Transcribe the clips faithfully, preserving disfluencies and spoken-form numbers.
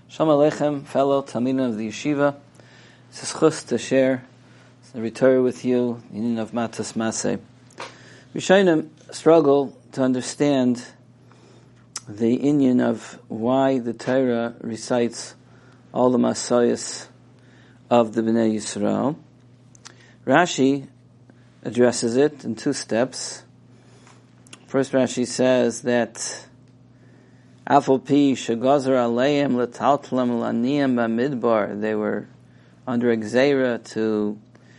Shalom Aleichem, fellow Talmidim of the Yeshiva. It's a schus to share the Torah with you, the union of Matas Maseh. Rishonim struggle to understand the union of why the Torah recites all the Masayos of the Bnei Yisrael. Rashi addresses it in two steps. First, Rashi says that Afal pi shegazer aleim letaltlam laniyam b'midbar. They were under exera to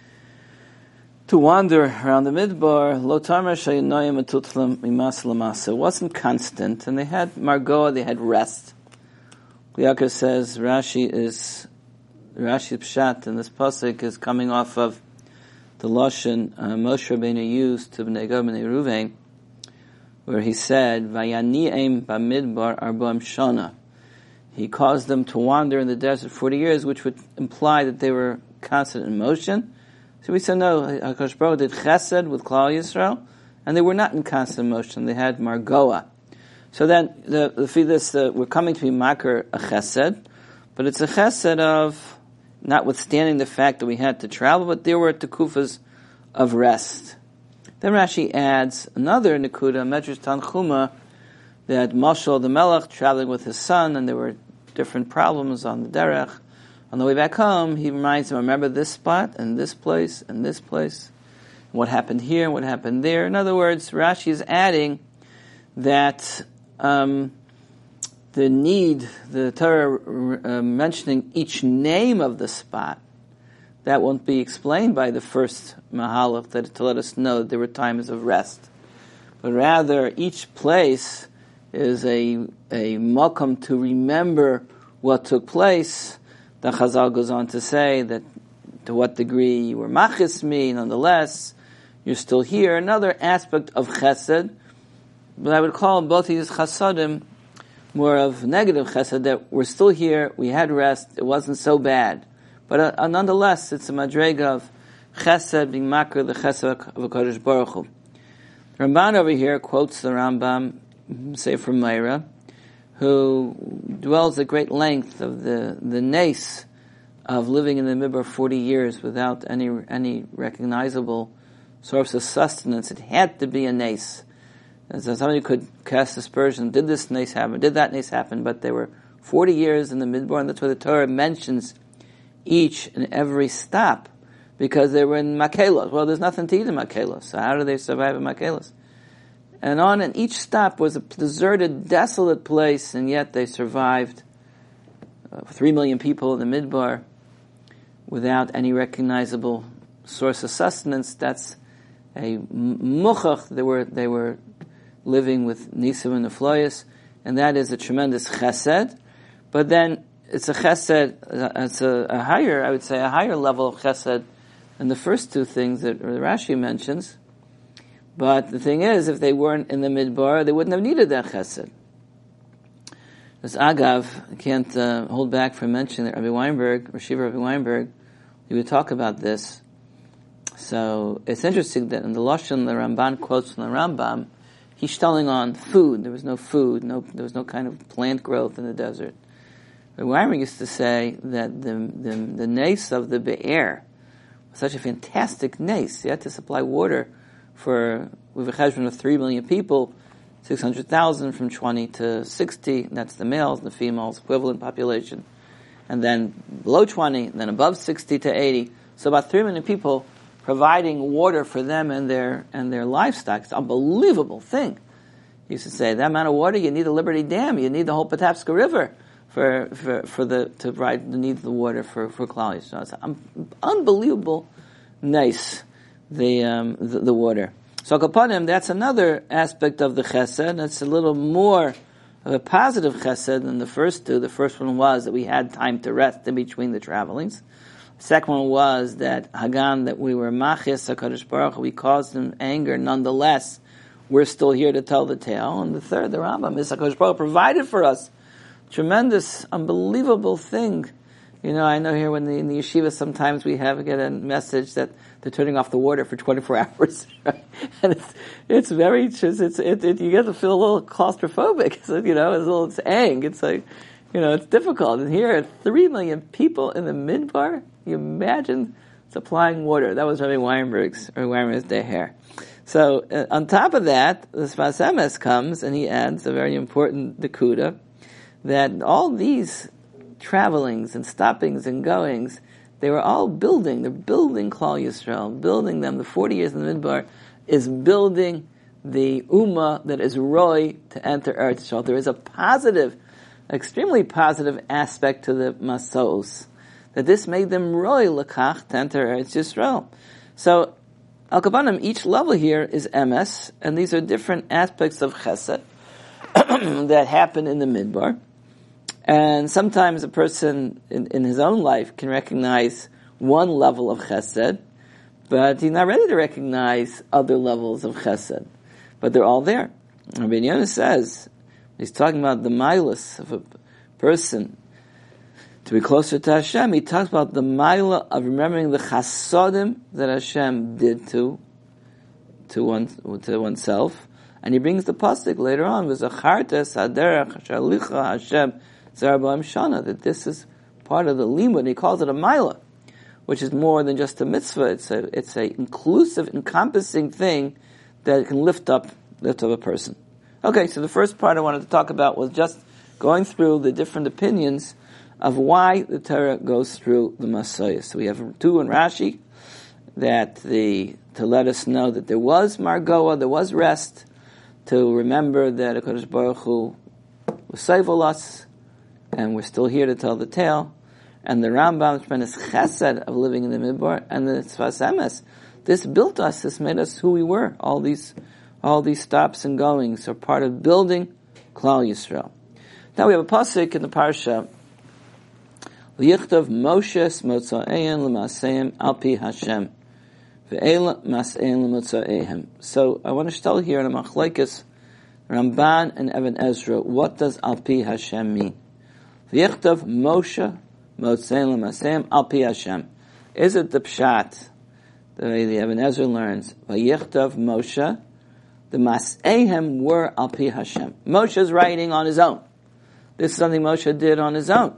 to wander around the midbar. Lo tamar sheyinoyim atutlam mimas lamasa. It wasn't constant, and they had margoa. They had rest. Yaakov says Rashi is Rashi pshat, and this pasuk is coming off of the lashon uh, Moshe Rabbeinu used to Bnei Gad Bnei Ruvain, where he said, "Vayani'em b'midbar arba'im shana." He caused them to wander in the desert forty years, which would imply that they were constant in motion. So we said, no, HaKadosh Baruch Hu did chesed with Klal Yisrael, and they were not in constant motion. They had margoa. So then, the, the this uh, we're coming to be makar a chesed, but it's a chesed of, notwithstanding the fact that we had to travel, but there were tekufas of rest. Then Rashi adds another nekuda, Medrash Tanchuma, that Mashal the Melech traveling with his son, and there were different problems on the derech. On the way back home, he reminds him, remember this spot, and this place, and this place, and what happened here, and what happened there. In other words, Rashi is adding that um, the need, the Torah uh, mentioning each name of the spot, that won't be explained by the first mahalach, that to let us know that there were times of rest. But rather, each place is a a makom to remember what took place. The Chazal goes on to say that to what degree you were machis me, nonetheless, you're still here. Another aspect of chesed, but I would call both of these chasadim more of negative chesed, that we're still here, we had rest, it wasn't so bad. But uh, nonetheless, it's a madrega of chesed being makar the chesed of HaKadosh Baruch Hu. The Ramban over here quotes the Rambam, say from Meira, who dwells at great length of the the nace of living in the Midbar forty years without any any recognizable source of sustenance. It had to be a nace. And so somebody could cast aspersion, did this nace happen, did that nace happen, but they were forty years in the Midbar, and that's why the Torah mentions each and every stop, because they were in Makelos. Well, there's nothing to eat in Makelos, so how do they survive in Makelos? And on, and each stop was a deserted, desolate place, and yet they survived. Uh, Three million people in the Midbar without any recognizable source of sustenance. That's a muchach. They were they were living with nisim and nefloyos, and that is a tremendous chesed. But then it's a chesed. It's a, a higher, I would say, a higher level of chesed than the first two things that Rashi mentions. But the thing is, if they weren't in the Midbar, they wouldn't have needed that chesed. As Agav, I can't uh, hold back from mentioning that Rabbi Weinberg, Rashiva Rabbi Weinberg, he would talk about this. So it's interesting that in the Lashon, the Ramban quotes from the Rambam, he's telling on food. There was no food, no, there was no kind of plant growth in the desert. Rabbi Weinberg used to say that the the, the nace of the Be'er was such a fantastic nace. You had to supply water for, with a cheshbon of three million people, six hundred thousand from twenty to sixty, that's the males and the females, equivalent population. And then below twenty, and then above sixty to eighty. So about three million people providing water for them and their and their livestock. It's an unbelievable thing. He used to say, that amount of water, you need a Liberty Dam, you need the whole Patapsco River for for, for the to provide the need of the water for, for Klal Yisrael. So it's un- unbelievable nice. The, um, the the water. So Kapanim, that's another aspect of the chesed. It's a little more of a positive chesed than the first two. The first one was that we had time to rest in between the travelings. The second one was that Hagan, that we were machis HaKadosh Baruch Hu, we caused him anger. Nonetheless, we're still here to tell the tale. And the third, the Rambam, is HaKadosh Baruch Hu provided for us. Tremendous, unbelievable thing. You know, I know here when the, in the yeshiva sometimes we have get a message that they're turning off the water for twenty-four hours, right? And it's it's very it's, it's it, it you get to feel a little claustrophobic. So, you know, it's a little it's ang. It's like You know, it's difficult. And here are three million people in the Midbar. You imagine supplying water. That was Rabbi Weinberg's, Rabbi Weinberg's Deher. So, uh, on top of that, the Sfas Emes comes and he adds a very important Nakuda, that all these travelings and stoppings and goings, they were all building. They're building Klal Yisrael, building them. The forty years in the Midbar is building the Ummah that is Roy to enter Eretz Yisrael. There is a positive, extremely positive aspect to the Masos, that this made them Roy Lakach to enter Eretz Yisrael. So, Al Kabanim, each level here is M S, and these are different aspects of Chesed that happen in the Midbar. And sometimes a person in, in his own life can recognize one level of Chesed, but he's not ready to recognize other levels of Chesed. But they're all there. Rabbi Yonah says, he's talking about the milas of a person to be closer to Hashem. He talks about the milah of remembering the chasodim that Hashem did to to one to oneself, and he brings the pasuk later on, "V'zachartes haderech shalicha Hashem zerabam shana," that this is part of the limud. He calls it a milah, which is more than just a mitzvah. It's a it's a inclusive, encompassing thing that can lift up lift up a person. Okay, so the first part I wanted to talk about was just going through the different opinions of why the Torah goes through the Masayah. So we have two in Rashi that the to let us know that there was Margoa, there was rest, to remember that HaKadosh Baruch Hu was saving us, and we're still here to tell the tale. And the Rambam tremendous chesed of living in the Midbar, and the Sfas Emes. This built us, this made us who we were. All these all these stops and goings are part of building Klal Yisrael. Now we have a pasuk in the parsha, V'yichtav Moshe motza'ein l'maseim al pi Hashem ve'ela masein l'motza'ehem. So I want to tell here in a machlekes Ramban and Even Ezra, what does al pi Hashem mean? V'yichtav Moshe motza'ein l'maseim al pi Hashem. Is it the pshat, the way the Even Ezra learns, V'yichtav Moshe, the Mas'ehem were al pi Hashem. Moshe's writing on his own. This is something Moshe did on his own.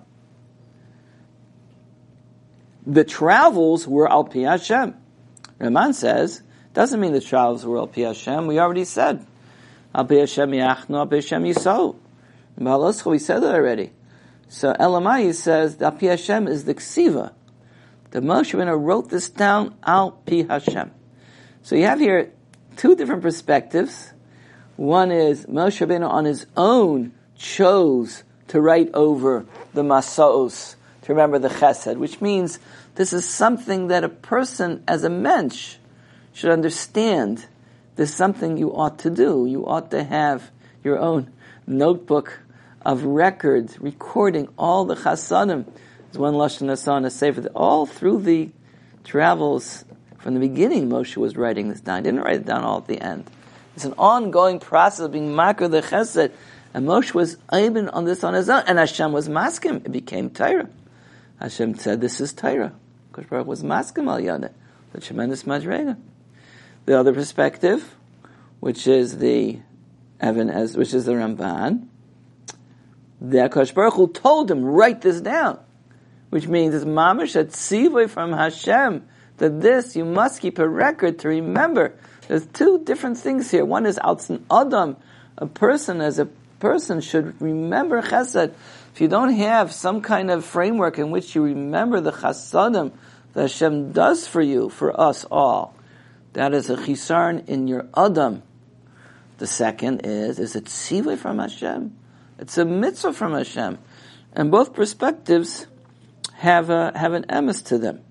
The travels were al pi Hashem. Raman says, doesn't mean the travels were al pi Hashem. We already said, al pi Hashem yachnu, al pi Hashem yisou. In Baaloscha we said that already. So Elamai says, al pi Hashem is the ksiva. The Moshe Rabbeinu wrote this down al pi Hashem. So you have here two different perspectives. One is Moshe Rabbeinu on his own chose to write over the Masos, to remember the Chesed, which means this is something that a person as a mensch should understand. This is something you ought to do. You ought to have your own notebook of records, recording all the Chasadim. There's one Lashon Hasa on a Sefer, all through the travels. From the beginning, Moshe was writing this down. He didn't write it down all at the end. It's an ongoing process of being makar the chesed. And Moshe was aiming on this on his own. And Hashem was maskim. It became Torah. Hashem said, this is Torah. Kosh Baruch was maskim al yada. The tremendous madrega. The other perspective, which is the Even Ez, which is the Ramban, that Kosh Baruch Hu told him, write this down. Which means it's mamash at tzivui from Hashem, that this, you must keep a record to remember. There's two different things here. One is Altzin Adam, a person as a person should remember Chesed. If you don't have some kind of framework in which you remember the Chasadim that Hashem does for you, for us all, that is a chisarn in your Adam. The second is, is it tzivui from Hashem? It's a mitzvah from Hashem. And both perspectives have a, have an emes to them.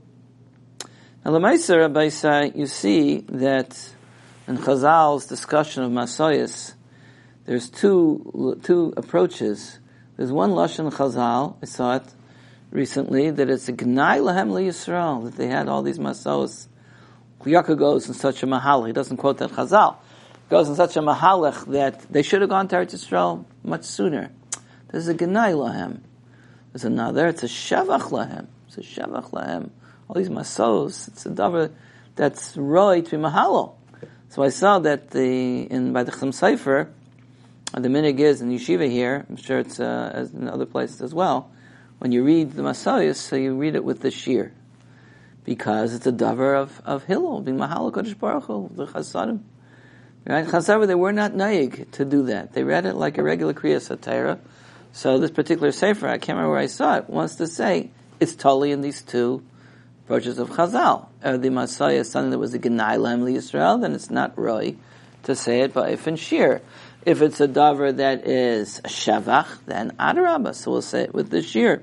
Now, L'maisa, Rabbi say, you see that in Chazal's discussion of Masayos, there's two two approaches. There's one lashon Chazal, I saw it recently, that it's a Gnai Lahem LeYisrael, that they had all these Masayos. Yaakov goes in such a mahal, he doesn't quote that Chazal, goes in such a mahalach that they should have gone to Eretz Yisrael much sooner. There's a Gnai Lahem. There's another, it's a Shavach Lahem. It's a Shavach Lahem. All these masos, it's a davar that's roy to be mahalo. So I saw that the in by the Chassam Sofer, the minig is in yeshiva here, I'm sure it's uh, as in other places as well, when you read the Masayos, so you read it with the shir, because it's a davar of, of Hillel, being Mahal Kodesh Baruch Hu, the Chasadim. Right? Chasadim, they were not naig to do that. They read it like a regular Kriya Satira. So this particular sefer, I can't remember where I saw it, wants to say, it's totally in these two approaches of Chazal. Uh, the Masayah is something that was a Genai Lahem Yisrael, then it's not Roy to say it by if and shir. If it's a davar that is a shavach, then adarabah, so we'll say it with the shir.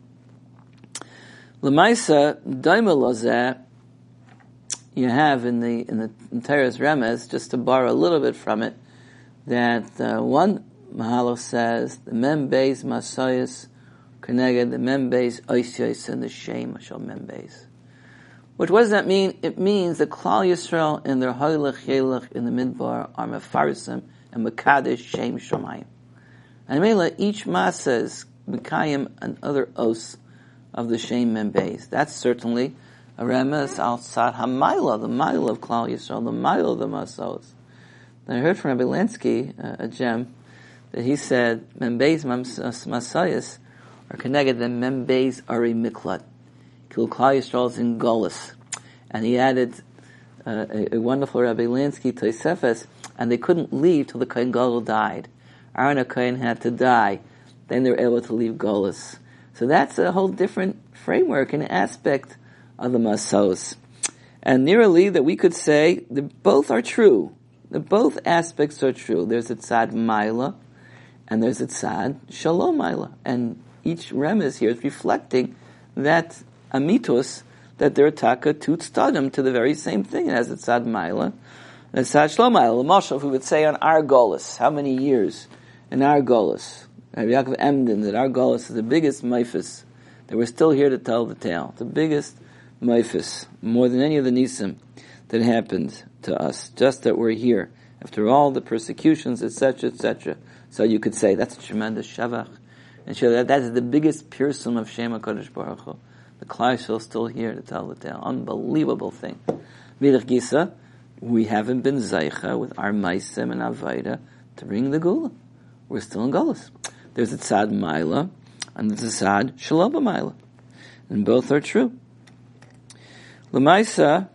L'maisa daima lozeh, you have in the in the Teres Remez, just to borrow a little bit from it, that uh, one Mahalo says the mem beis masayis keneged the mem beis oisyos and the shame shall mem beis. Which what does that mean? It means that Klal Yisrael and their hoylech yelech in the midbar are mefarsim and mekadesh shem shomayim. And Mela, each masa is mekayim another os of the shem mem beis. That's certainly a remez al tzad hamayla, the mile of Klal Yisrael, the mile of the masos. I heard from Rabbi Lansky, uh, a gem, that he said membeis masayis are connected. The membeis are a miklat. Kil Klal Yisrael is in Golus, and he added uh, a, a wonderful Rabbi Lansky Tosefes, and they couldn't leave till the Kohen Gadol died. Aaron HaKohen had to die, then they were able to leave Golus. So that's a whole different framework and aspect of the Masos. And nearly that we could say that both are true. That both aspects are true. There's a tzad maila, and there's a tzad shalom maila. And each remez here is reflecting that amitos, that they're taka two tzadim to the very same thing. It has a tzad maila, and a tzad shalom maila. L'mashal, if we would say on our golus, how many years in our golus? Rabbi Yaakov Emden, that our golus is the biggest maifis, that we're still here to tell the tale. The biggest maifis, more than any of the nisim that happened to us, just that we're here after all the persecutions, et cetera, et cetera. So you could say that's a tremendous shavach, and show that that is the biggest pirsum of Shem HaKadosh Baruch Hu. The Klal Yisrael is still here to tell the tale. Unbelievable thing. Vidach Gisa, we haven't been zaycha with our maisim and avaida to bring the gula. We're still in Golus. There's a tzad maila and there's a tzad shalom maila, and both are true. L'maisa,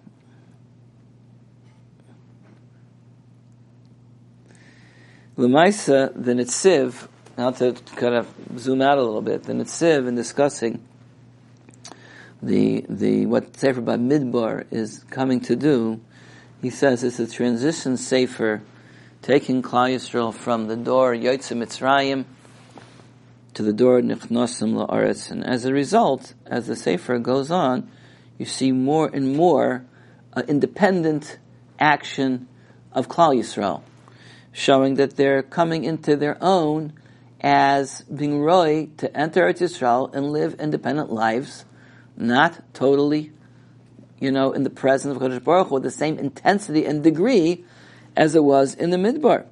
L'maisa, the Netziv, now to kind of zoom out a little bit, the Netziv in discussing the the what Sefer Bamidbar is coming to do, he says it's a transition sefer, taking Klal Yisrael from the door Yotze Mitzrayim to the door Nichnosim La'aretz, and as a result, as the sefer goes on, you see more and more uh, independent action of Klal Yisrael, showing that they're coming into their own as being roy to enter Eretz Yisrael and live independent lives, not totally, you know, in the presence of Kodesh Baruch Hu with the same intensity and degree as it was in the Midbar.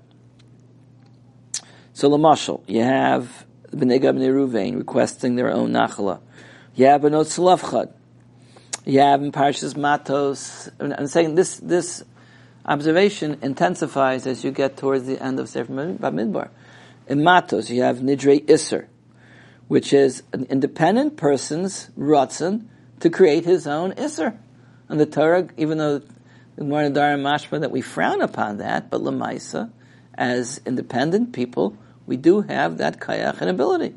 So, Lamashal, you have Bnei Gad Bnei Ruvain requesting their own Nachala. You have Benot Tzlafchad. You have in Parshas Matos. I'm saying this this observation intensifies as you get towards the end of Sefer Bamidbar. In Matos, you have Nidrei Isser, which is an independent person's ratzon to create his own Isser. And the Torah, even though the Gemara Dar Mashma that we frown upon that, but Lamaisa, as independent people, we do have that kayach and ability.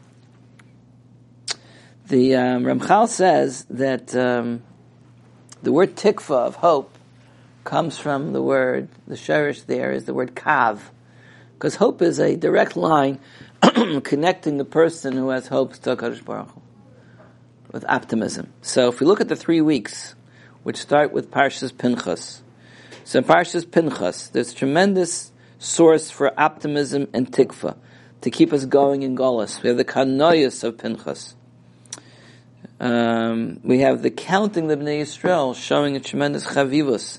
The um, Ramchal says that um, the word tikva of hope comes from the word, the sherish there is the word kav, because hope is a direct line connecting the person who has hopes to HaKadosh Baruch Hu with optimism. So if we look at the three weeks, which start with Parshas Pinchas, so in Parshas Pinchas, there's tremendous source for optimism and tikva to keep us going in Golus. We have the kanoyas of Pinchas. Um, we have the counting the Bnei Yisrael showing a tremendous chavivus.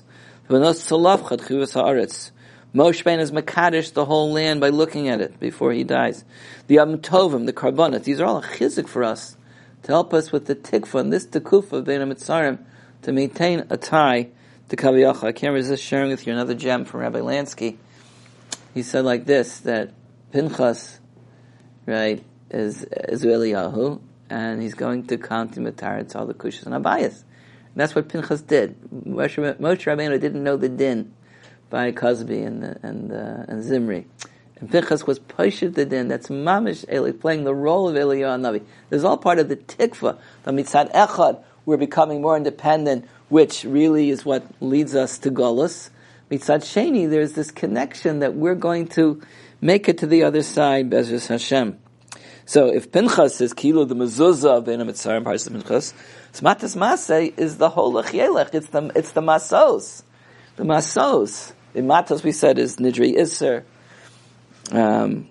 Moshe Rabbeinu is Makadish the whole land by looking at it before he dies. The Yom Tovim, the Karbonos, these are all a chizik for us to help us with the tikva and this tekufa of Bein HaMitzarim to maintain a tie to Kaviyach. I can't resist sharing with you another gem from Rabbi Lansky. He said like this, that Pinchas, right, is is Eliyahu, and he's going to count the Mataritz, all the Kushas and Abayas. And that's what Pinchas did. Moshe, Moshe Rabbeinu didn't know the din by Cosby and and uh, and Zimri. And Pinchas was Pashut the din. That's Mamish Eli, playing the role of Eliyahu Navi. This is all part of the Tikva, the Mitzad Echad. We're becoming more independent, which really is what leads us to Golus. Mitzad Sheni, there's this connection that we're going to make it to the other side, Bezras Hashem. So if Pinchas is Kilo the Mezuzah of Bein HaMitzarim, Parshas Pinchas, Matas Masei is the whole Lech. It's the it's the Masos, the Masos. In Matos we said is Nidri Isser. Um,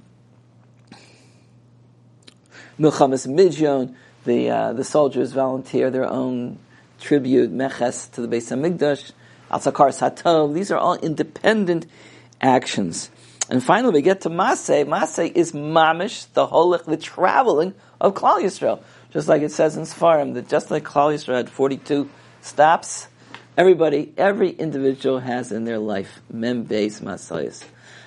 Milchamas Midyon, the uh, the soldiers volunteer their own tribute, Meches, to the Beis HaMikdash, Al-Sakar Satov. These are all independent actions. And finally we get to Maseh. Maseh is Mamish, the Holech, the traveling of Klal Yisrael. Just like it says in Sfarim, that just like Klal Yisrael had forty-two stops, everybody, every individual has in their life Mem Beis Masayis.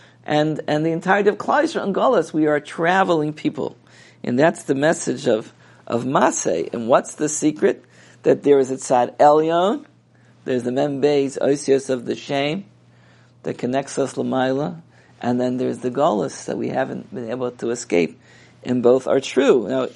And and the entirety of Klal Yisrael and Golus, we are traveling people. And that's the message of, of Maseh. And what's the secret? That there is a Tzad Elyon, there's the Mem Beis Osios of the shame that connects us Lamaila, and then there's the Golus that we haven't been able to escape, and both are true. Now,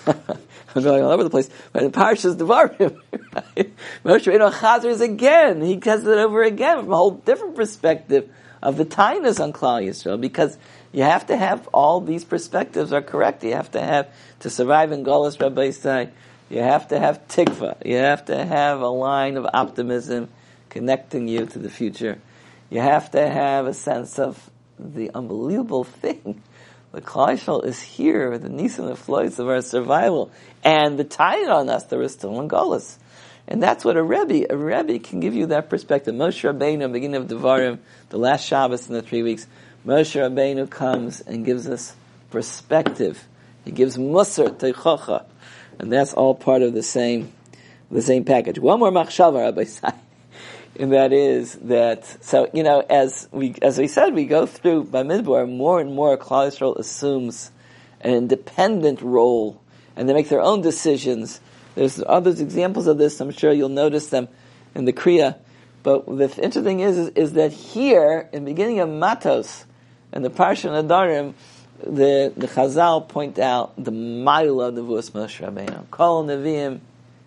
I'm going all over the place, but in Parshas Devarim, right? Moshe Rabbeinu chazers again. He says it over again from a whole different perspective of the tainas on Klal Yisrael, because you have to have all these perspectives are correct. You have to have, to survive in Golus, Rabbi Yisai, you have to have tikva. You have to have a line of optimism connecting you to the future. You have to have a sense of the unbelievable thing. The Klal Yisrael is here, the Nisan and floats of our survival, and the tie on us that we're still in Golus. And that's what a Rebbe, a Rebbe can give you that perspective. Moshe Rabbeinu, beginning of Devarim, the last Shabbos in the three weeks, Moshe Rabbeinu comes and gives us perspective. He gives Musar, Teichocha. And that's all part of the same, the same package. One more machshava, Rabbi Sai. And that is that, so, you know, as we, as we said, we go through, by Midbar, more and more Klal Yisrael assumes an independent role, and they make their own decisions. There's other examples of this, I'm sure you'll notice them in the Kriya. But the interesting thing is, is, is that here, in the beginning of Matos, and the Parsha Nadarim, the, the Chazal point out the Ma'ila Nevuos Moshe Rabbeinu. Kol Neviim,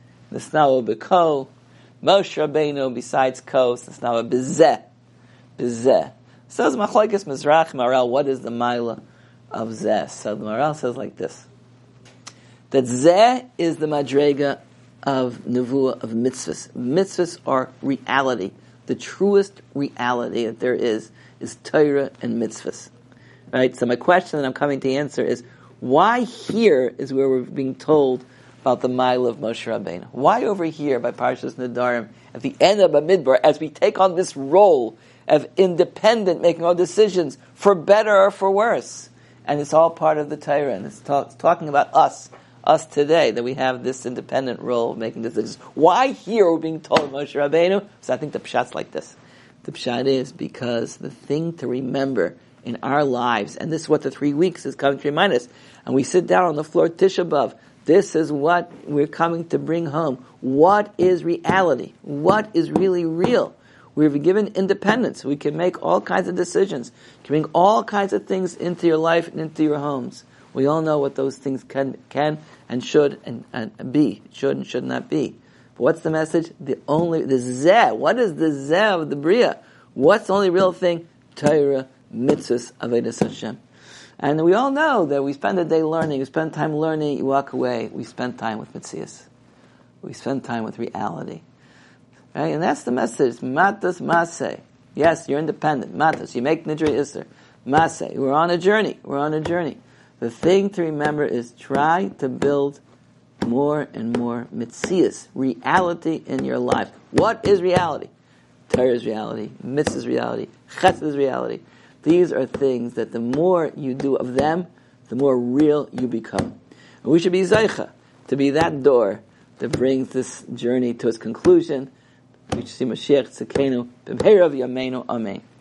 Nisnau B'Ko, Moshe Rabbeinu, besides Kos, it's now a Bezeh. Bezeh. Says Machlokes Mizrach Maral, what is the Maila of Zeh? So the Maral says like this. That Zeh is the Madrega of Nevuah, of mitzvahs. Mitzvahs are reality. The truest reality that there is, is Torah and mitzvahs. Right? So my question that I'm coming to answer is, why here is where we're being told about the mile of Moshe Rabbeinu? Why over here by Parshas Nadarim, at the end of Bamidbar, as we take on this role of independent, making our decisions for better or for worse? And it's all part of the Torah, and it's, talk, it's talking about us, us today, that we have this independent role of making decisions. Why here we're being told Moshe Rabbeinu? So I think the pshat's like this. The pshat is because the thing to remember in our lives, and this is what the three weeks is coming to remind us, and we sit down on the floor Tisha B'Av, this is what we're coming to bring home. What is reality? What is really real? We've been given independence. We can make all kinds of decisions. You can bring all kinds of things into your life and into your homes. We all know what those things can can and should and, and be. Should and should not be. But what's the message? The only, the Zeh. What is the Zeh of the Bria? What's the only real thing? Torah, mitzvahs, Avodas Hashem. And we all know that we spend a day learning, we spend time learning, you walk away, we spend time with Mitzias. We spend time with reality. Right? And that's the message. Matas Maseh. Yes, you're independent. Matas. You make Nidri Isser. Maseh. We're on a journey. We're on a journey. The thing to remember is try to build more and more Mitzias. Reality in your life. What is reality? Torah is reality. Mitzvah is reality. Chesed is reality. These are things that the more you do of them, the more real you become. And we should be Zaycha, to be that door that brings this journey to its conclusion. We should see Mashiach Tzekenu, B'mheirav Yameinu, Amen.